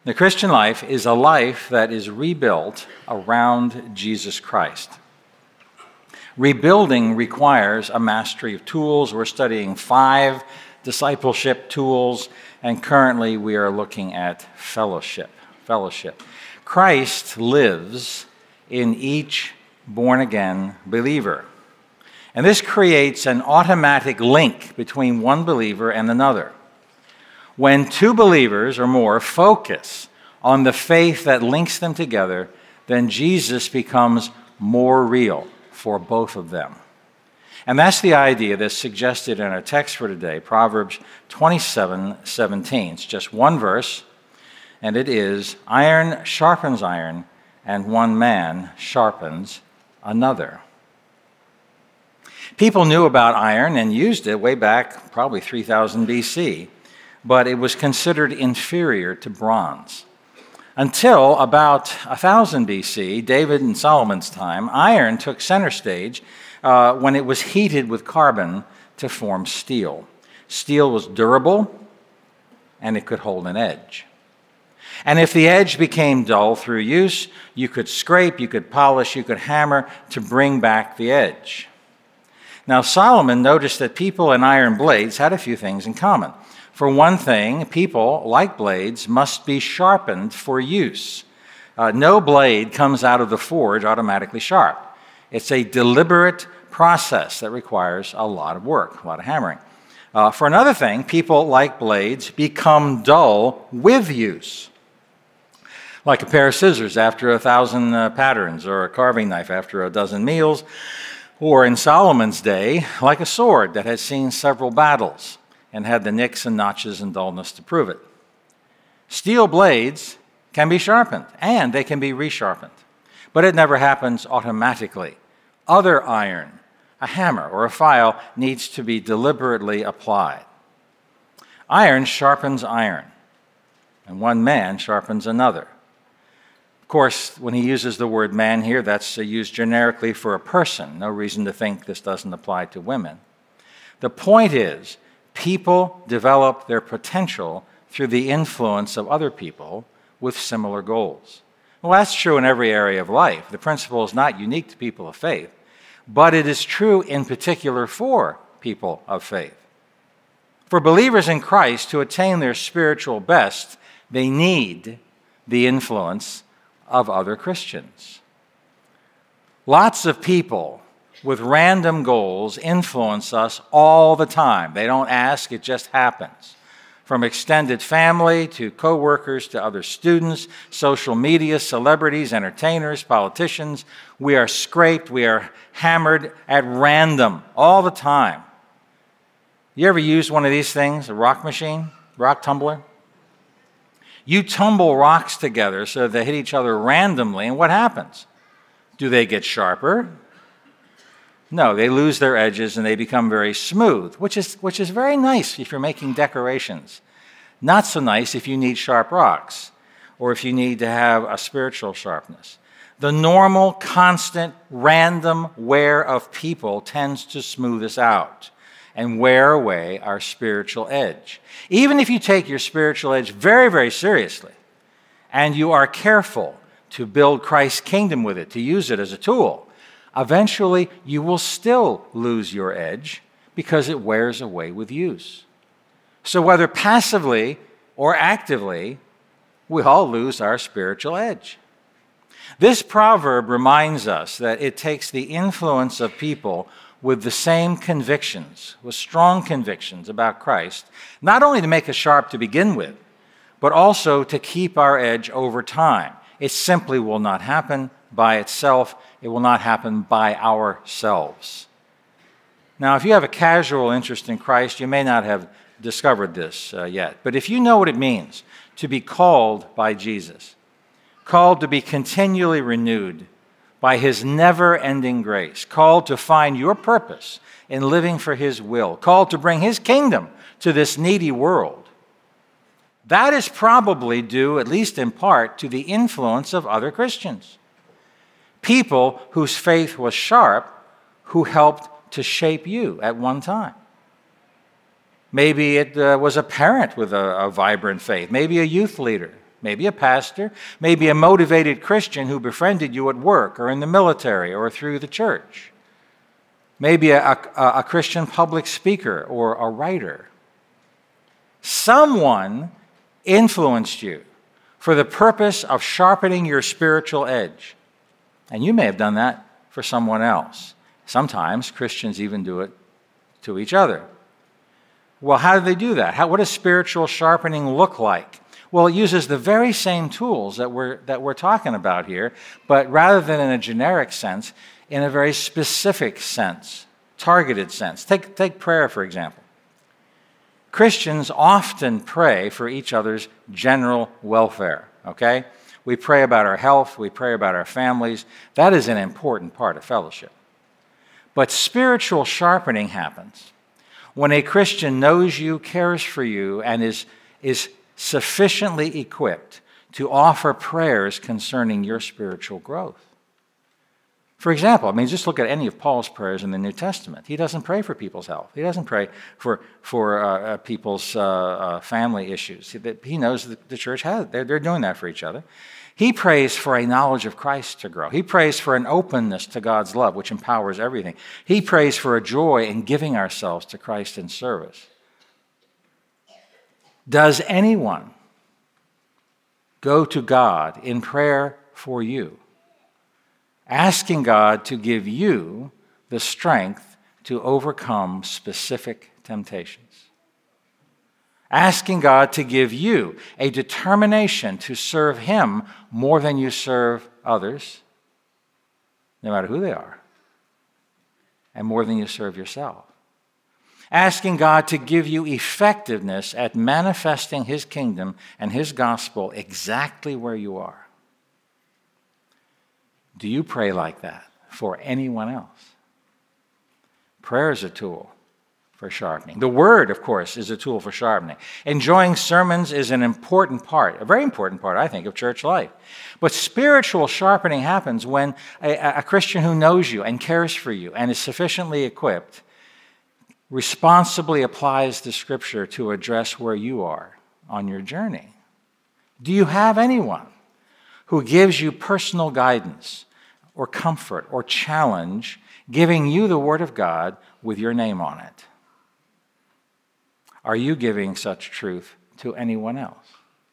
The Christian life is a life that is rebuilt around Jesus Christ. Rebuilding requires a mastery of tools. We're studying 5 discipleship tools, and currently we are looking at fellowship. Christ lives in each born-again believer. And this creates an automatic link between one believer and another. When 2 believers or more focus on the faith that links them together, then Jesus becomes more real for both of them. And that's the idea that's suggested in our text for today, Proverbs 27:17. It's just one verse, and it is, "Iron sharpens iron, and one man sharpens another." People knew about iron and used it way back, probably 3000 BC, but it was considered inferior to bronze. Until about 1000 BC, David and Solomon's time, iron took center stage when it was heated with carbon to form steel. Steel was durable, and it could hold an edge. And if the edge became dull through use, you could scrape, you could polish, you could hammer to bring back the edge. Now, Solomon noticed that people and iron blades had a few things in common. For one thing, people, like blades, must be sharpened for use. No blade comes out of the forge automatically sharp. It's a deliberate process that requires a lot of work, a lot of hammering. For another thing, people, like blades, become dull with use. Like a pair of scissors after 1,000 patterns, or a carving knife after a dozen meals, or in Solomon's day, like a sword that had seen several battles and had the nicks and notches and dullness to prove it. Steel blades can be sharpened, and they can be resharpened, but it never happens automatically. Other iron, a hammer or a file, needs to be deliberately applied. Iron sharpens iron, and one man sharpens another. Of course, when he uses the word man here, that's used generically for a person. No reason to think this doesn't apply to women. The point is, people develop their potential through the influence of other people with similar goals. Well, that's true in every area of life. The principle is not unique to people of faith, but it is true in particular for people of faith. For believers in Christ to attain their spiritual best, they need the influence of other Christians. Lots of people with random goals influence us all the time. They don't ask, it just happens. From extended family to co-workers to other students, social media, celebrities, entertainers, politicians, we are scraped, we are hammered at random all the time. You ever used one of these things, a rock machine, rock tumbler? You tumble rocks together so they hit each other randomly, and what happens? Do they get sharper? No, they lose their edges and they become very smooth, which is very nice if you're making decorations. Not so nice if you need sharp rocks or if you need to have a spiritual sharpness. The normal, constant, random wear of people tends to smooth us out and wear away our spiritual edge. Even if you take your spiritual edge very, very seriously, and you are careful to build Christ's kingdom with it, to use it as a tool, eventually you will still lose your edge because it wears away with use. So whether passively or actively, we all lose our spiritual edge. This proverb reminds us that it takes the influence of people with the same convictions, with strong convictions about Christ, not only to make us sharp to begin with, but also to keep our edge over time. It simply will not happen by itself. It will not happen by ourselves. Now, if you have a casual interest in Christ, you may not have discovered this yet. But if you know what it means to be called by Jesus, called to be continually renewed by his never-ending grace, called to find your purpose in living for his will, called to bring his kingdom to this needy world, that is probably due, at least in part, to the influence of other Christians. People whose faith was sharp, who helped to shape you at one time. Maybe it was a parent with a vibrant faith, maybe a youth leader, Maybe a pastor, maybe a motivated Christian who befriended you at work or in the military or through the church. Maybe a Christian public speaker or a writer. Someone influenced you for the purpose of sharpening your spiritual edge. And you may have done that for someone else. Sometimes Christians even do it to each other. Well, how do they do that? What does spiritual sharpening look like? Well, it uses the very same tools that we're talking about here, but rather than in a generic sense, in a very specific sense, targeted sense. Take prayer, for example. Christians often pray for each other's general welfare, okay? We pray about our health, we pray about our families. That is an important part of fellowship. But spiritual sharpening happens when a Christian knows you, cares for you, and is sufficiently equipped to offer prayers concerning your spiritual growth. For example, just look at any of Paul's prayers in the New Testament. He doesn't pray for people's health. He doesn't pray for people's family issues. He knows that the church has. They're doing that for each other. He prays for a knowledge of Christ to grow. He prays for an openness to God's love, which empowers everything. He prays for a joy in giving ourselves to Christ in service. Does anyone go to God in prayer for you, asking God to give you the strength to overcome specific temptations? Asking God to give you a determination to serve Him more than you serve others, no matter who they are, and more than you serve yourself. Asking God to give you effectiveness at manifesting His kingdom and His gospel exactly where you are. Do you pray like that for anyone else? Prayer is a tool for sharpening. The Word, of course, is a tool for sharpening. Enjoying sermons is an important part, a very important part, I think, of church life. But spiritual sharpening happens when a Christian who knows you and cares for you and is sufficiently equipped responsibly applies the Scripture to address where you are on your journey. Do you have anyone who gives you personal guidance or comfort or challenge, giving you the Word of God with your name on it? Are you giving such truth to anyone else?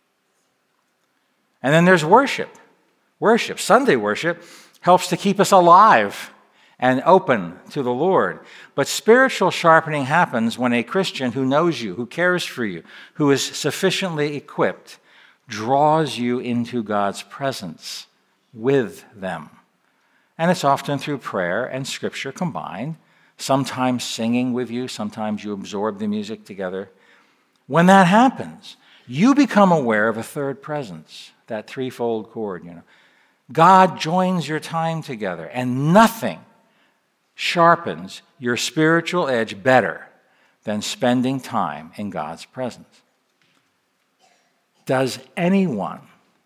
And then there's worship. Worship, Sunday worship, helps to keep us alive and open to the Lord. But spiritual sharpening happens when a Christian who knows you, who cares for you, who is sufficiently equipped, draws you into God's presence with them. And it's often through prayer and Scripture combined, sometimes singing with you, sometimes you absorb the music together. When that happens, you become aware of a third presence, that threefold chord, God joins your time together, and nothing sharpens your spiritual edge better than spending time in God's presence. Does anyone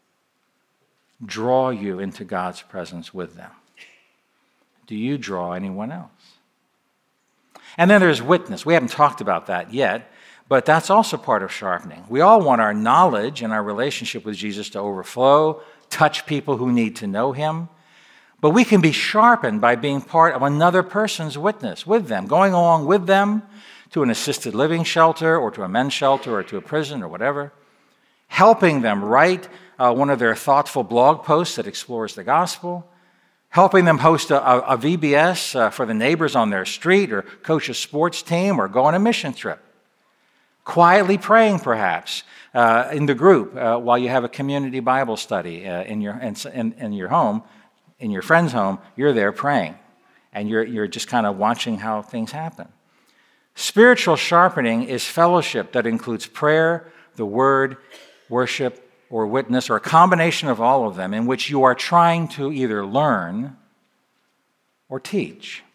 draw you into God's presence with them? Do you draw anyone else? And then there's witness. We haven't talked about that yet, but that's also part of sharpening. We all want our knowledge and our relationship with Jesus to overflow, touch people who need to know Him. But we can be sharpened by being part of another person's witness with them, going along with them to an assisted living shelter or to a men's shelter or to a prison or whatever, helping them write one of their thoughtful blog posts that explores the gospel, helping them host a VBS for the neighbors on their street or coach a sports team or go on a mission trip. Quietly praying, perhaps, in the group while you have a community Bible study in your home. In your friend's home, you're there praying, and you're just kind of watching how things happen. Spiritual sharpening is fellowship that includes prayer, the Word, worship, or witness, or a combination of all of them, in which you are trying to either learn or teach.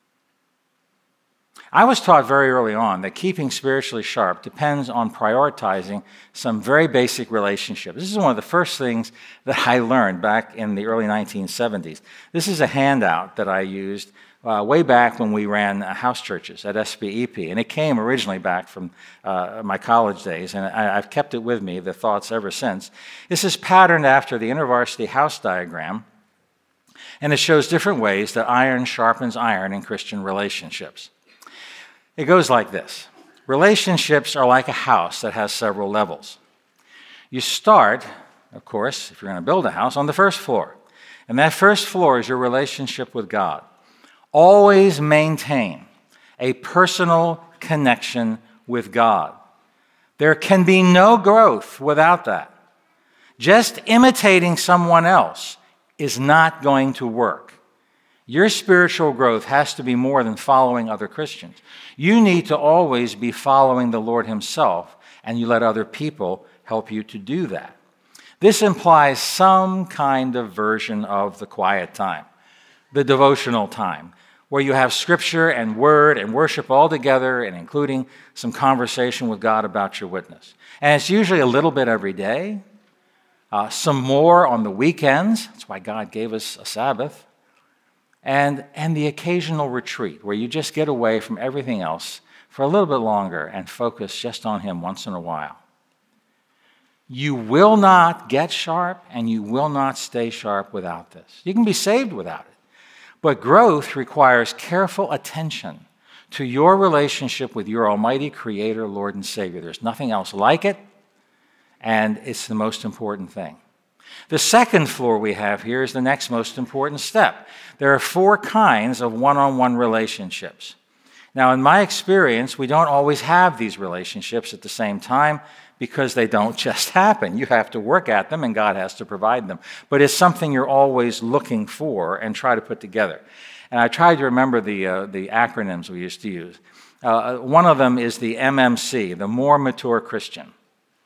I was taught very early on that keeping spiritually sharp depends on prioritizing some very basic relationships. This is one of the first things that I learned back in the early 1970s. This is a handout that I used way back when we ran house churches at SBEP, and it came originally back from my college days, and I've kept it with me, the thoughts ever since. This is patterned after the InterVarsity house diagram, and it shows different ways that iron sharpens iron in Christian relationships. It goes like this. Relationships are like a house that has several levels. You start, of course, if you're going to build a house, on the first floor. And that first floor is your relationship with God. Always maintain a personal connection with God. There can be no growth without that. Just imitating someone else is not going to work. Your spiritual growth has to be more than following other Christians. You need to always be following the Lord Himself, and you let other people help you to do that. This implies some kind of version of the quiet time, the devotional time, where you have Scripture and Word and worship all together, and including some conversation with God about your witness. And it's usually a little bit every day, some more on the weekends. That's why God gave us a Sabbath. And the occasional retreat, where you just get away from everything else for a little bit longer and focus just on Him once in a while. You will not get sharp, and you will not stay sharp without this. You can be saved without it. But growth requires careful attention to your relationship with your Almighty Creator, Lord, and Savior. There's nothing else like it, and it's the most important thing. The second floor we have here is the next most important step. There are 4 kinds of one-on-one relationships. Now, in my experience, we don't always have these relationships at the same time because they don't just happen. You have to work at them, and God has to provide them. But it's something you're always looking for and try to put together. And I tried to remember the acronyms we used to use. One of them is the MMC, the More Mature Christian.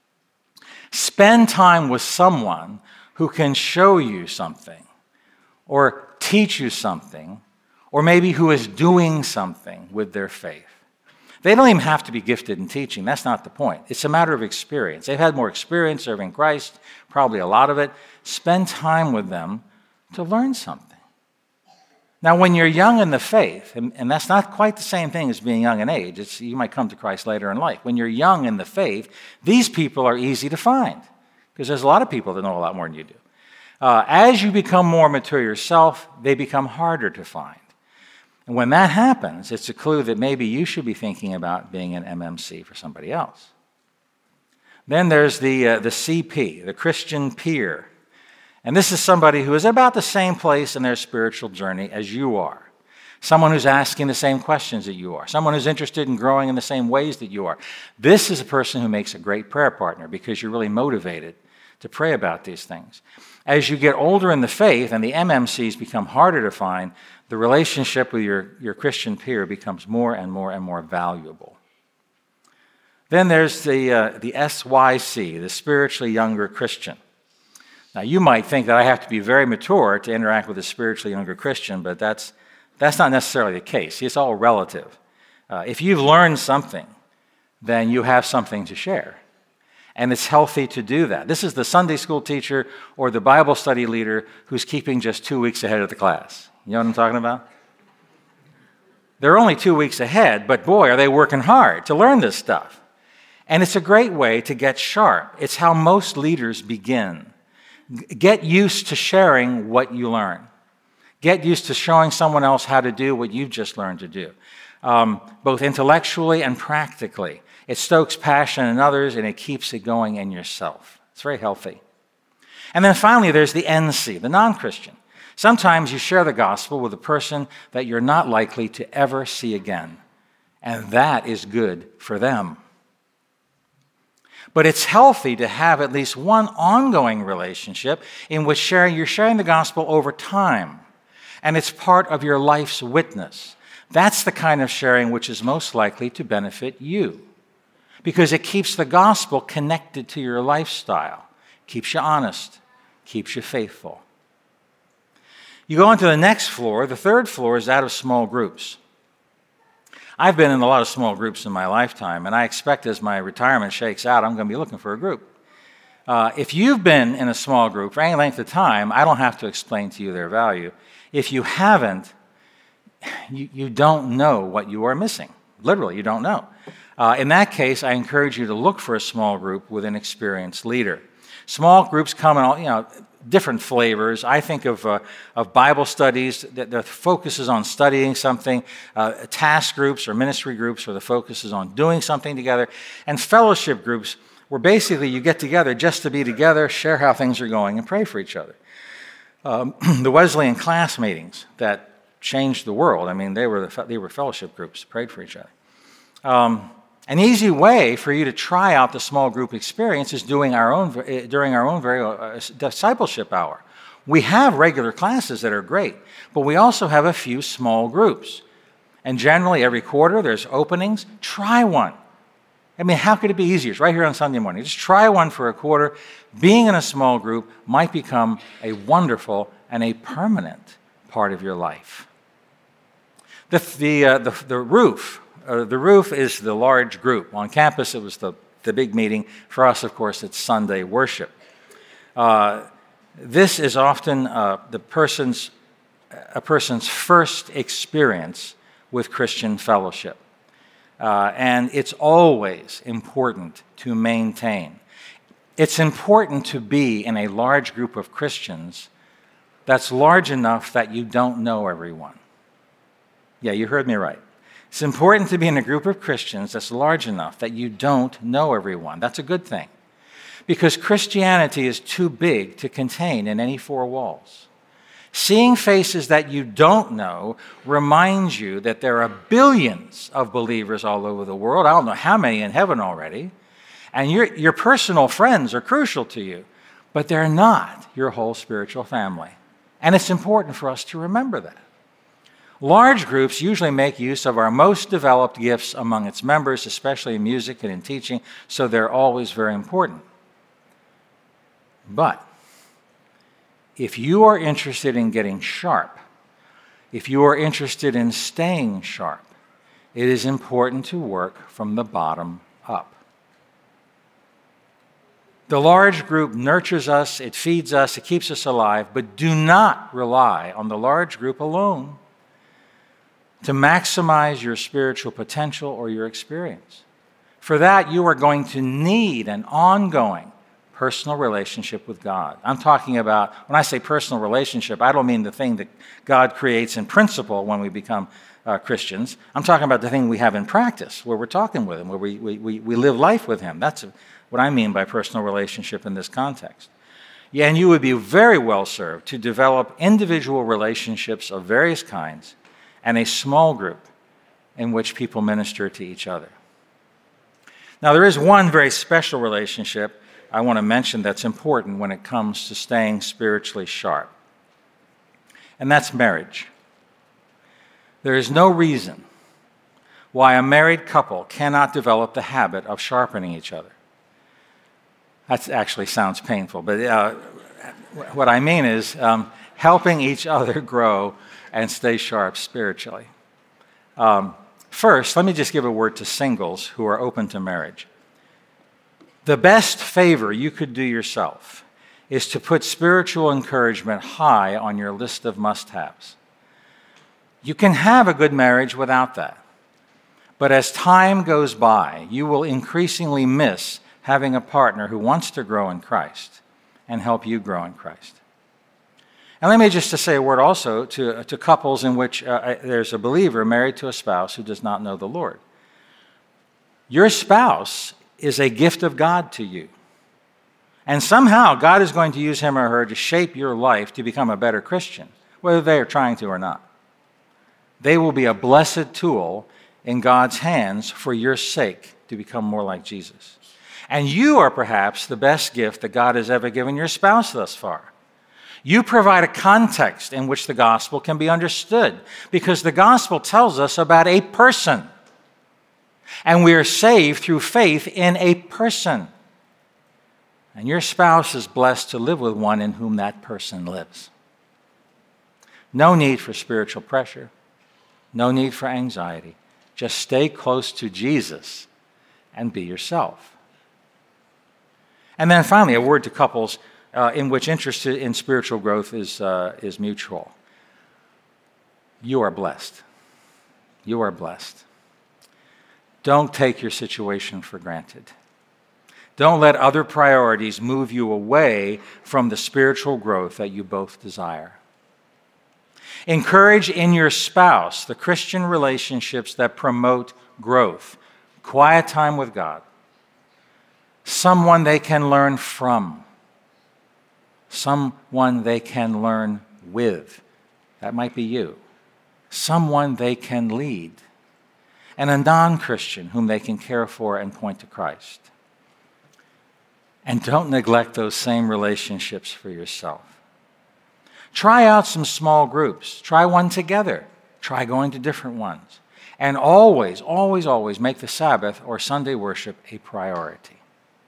Spend time with someone who can show you something, or teach you something, or maybe who is doing something with their faith. They don't even have to be gifted in teaching. That's not the point. It's a matter of experience. They've had more experience serving Christ, probably a lot of it. Spend time with them to learn something. Now, when you're young in the faith, and that's not quite the same thing as being young in age. You might come to Christ later in life. When you're young in the faith, these people are easy to find because there's a lot of people that know a lot more than you do. As you become more mature yourself, they become harder to find. And when that happens, it's a clue that maybe you should be thinking about being an MMC for somebody else. Then there's the CP, the Christian peer. And this is somebody who is about the same place in their spiritual journey as you are. Someone who's asking the same questions that you are. Someone who's interested in growing in the same ways that you are. This is a person who makes a great prayer partner because you're really motivated to pray about these things. As you get older in the faith and the MMCs become harder to find, the relationship with your Christian peer becomes more and more and more valuable. Then there's the SYC, the spiritually younger Christian. Now, you might think that I have to be very mature to interact with a spiritually younger Christian, but that's not necessarily the case. It's all relative. If you've learned something, then you have something to share. And it's healthy to do that. This is the Sunday school teacher or the Bible study leader who's keeping just 2 weeks ahead of the class. You know what I'm talking about? They're only 2 weeks ahead, but boy, are they working hard to learn this stuff. And it's a great way to get sharp. It's how most leaders begin. Get used to sharing what you learn. Get used to showing someone else how to do what you've just learned to do, both intellectually and practically. It stokes passion in others, and it keeps it going in yourself. It's very healthy. And then finally, there's the NC, the non-Christian. Sometimes you share the gospel with a person that you're not likely to ever see again, and that is good for them. But it's healthy to have at least one ongoing relationship in which you're sharing the gospel over time, and it's part of your life's witness. That's the kind of sharing which is most likely to benefit you, because it keeps the gospel connected to your lifestyle, keeps you honest, keeps you faithful. You go on to the next floor. The third floor is that of small groups. I've been in a lot of small groups in my lifetime, and I expect as my retirement shakes out, I'm going to be looking for a group. If you've been in a small group for any length of time, I don't have to explain to you their value. If you haven't, you don't know what you are missing. Literally, you don't know. In that case, I encourage you to look for a small group with an experienced leader. Small groups come in all, different flavors. I think of Bible studies that the focus is on studying something, task groups or ministry groups where the focus is on doing something together, and fellowship groups where basically you get together just to be together, share how things are going, and pray for each other. The Wesleyan class meetings that changed the world, they were fellowship groups, prayed for each other. An easy way for you to try out the small group experience is during our own very discipleship hour. We have regular classes that are great, but we also have a few small groups. And generally, every quarter, there's openings. Try one. How could it be easier? It's right here on Sunday morning. Just try one for a quarter. Being in a small group might become a wonderful and a permanent part of your life. The roof. The roof is the large group. On campus, it was the big meeting. For us, of course, it's Sunday worship. This is often a person's first experience with Christian fellowship. And it's always important to maintain. It's important to be in a large group of Christians that's large enough that you don't know everyone. Yeah, you heard me right. It's important to be in a group of Christians that's large enough that you don't know everyone. That's a good thing. Because Christianity is too big to contain in any four walls. Seeing faces that you don't know reminds you that there are billions of believers all over the world. I don't know how many in heaven already. And your personal friends are crucial to you, but they're not your whole spiritual family. And it's important for us to remember that. Large groups usually make use of our most developed gifts among its members, especially in music and in teaching, so they're always very important. But if you are interested in getting sharp, if you are interested in staying sharp, it is important to work from the bottom up. The large group nurtures us, it feeds us, it keeps us alive, but do not rely on the large group alone to maximize your spiritual potential or your experience. For that, you are going to need an ongoing personal relationship with God. I'm talking about, when I say personal relationship, I don't mean the thing that God creates in principle when we become Christians. I'm talking about the thing we have in practice, where we're talking with Him, where we live life with Him. That's what I mean by personal relationship in this context. Yeah, and you would be very well served to develop individual relationships of various kinds and a small group in which people minister to each other. Now, there is one very special relationship I want to mention that's important when it comes to staying spiritually sharp, and that's marriage. There is no reason why a married couple cannot develop the habit of sharpening each other. That actually sounds painful, but what I mean is helping each other grow and stay sharp spiritually. First, let me just give a word to singles who are open to marriage. The best favor you could do yourself is to put spiritual encouragement high on your list of must-haves. You can have a good marriage without that. But as time goes by, you will increasingly miss having a partner who wants to grow in Christ and help you grow in Christ. And let me just say a word also to couples in which there's a believer married to a spouse who does not know the Lord. Your spouse is a gift of God to you. And somehow God is going to use him or her to shape your life to become a better Christian, whether they are trying to or not. They will be a blessed tool in God's hands for your sake to become more like Jesus. And you are perhaps the best gift that God has ever given your spouse thus far. You provide a context in which the gospel can be understood, because the gospel tells us about a person. And we are saved through faith in a person. And your spouse is blessed to live with one in whom that person lives. No need for spiritual pressure. No need for anxiety. Just stay close to Jesus and be yourself. And then finally, a word to couples in which interest in spiritual growth is mutual. You are blessed. You are blessed. Don't take your situation for granted. Don't let other priorities move you away from the spiritual growth that you both desire. Encourage in your spouse the Christian relationships that promote growth, quiet time with God, someone they can learn from, someone they can learn with. That might be you. Someone they can lead, and a non-Christian whom they can care for and point to Christ. And don't neglect those same relationships for yourself. Try out some small groups. Try one together. Try going to different ones. And always, always, always make the Sabbath or Sunday worship a priority.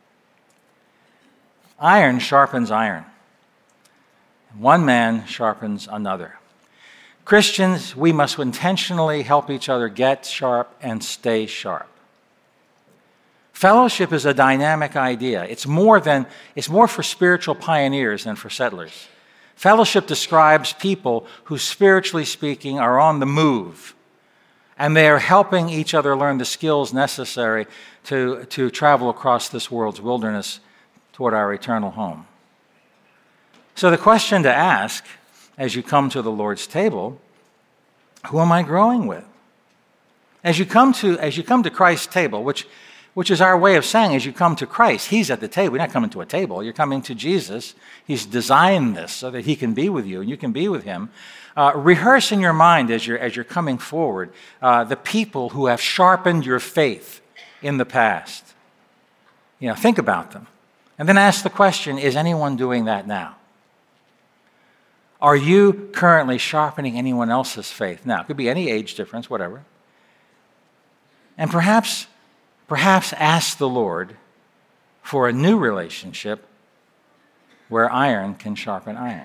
Iron sharpens iron. One man sharpens another. Christians, we must intentionally help each other get sharp and stay sharp. Fellowship is a dynamic idea. It's more for spiritual pioneers than for settlers. Fellowship describes people who, spiritually speaking, are on the move, and they are helping each other learn the skills necessary to travel across this world's wilderness toward our eternal home. So the question to ask as you come to the Lord's table, who am I growing with? As you come to Christ's table, which is our way of saying, as you come to Christ, He's at the table. You're not coming to a table. You're coming to Jesus. He's designed this so that He can be with you and you can be with Him. Rehearse in your mind as you're coming forward the people who have sharpened your faith in the past. Think about them. And then ask the question, is anyone doing that now? Are you currently sharpening anyone else's faith now? It could be any age difference, whatever. And perhaps ask the Lord for a new relationship where iron can sharpen iron.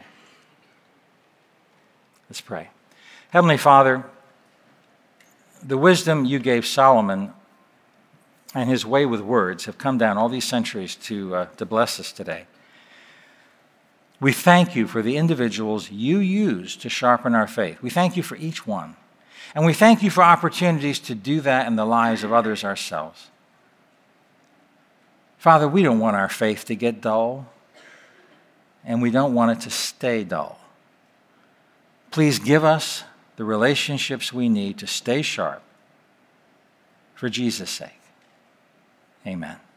Let's pray. Heavenly Father, the wisdom you gave Solomon and his way with words have come down all these centuries to bless us today. We thank you for the individuals you use to sharpen our faith. We thank you for each one. And we thank you for opportunities to do that in the lives of others ourselves. Father, we don't want our faith to get dull, and we don't want it to stay dull. Please give us the relationships we need to stay sharp for Jesus' sake. Amen.